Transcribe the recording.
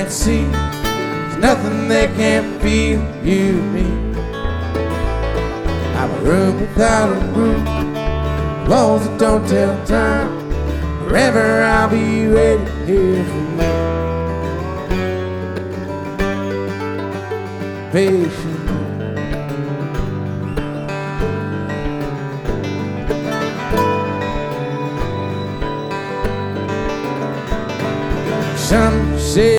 can't see. There's nothing that can't feel you and me. I'm a room without a roof, walls that don't tell time. Forever I'll be waiting here for you, patient. Some say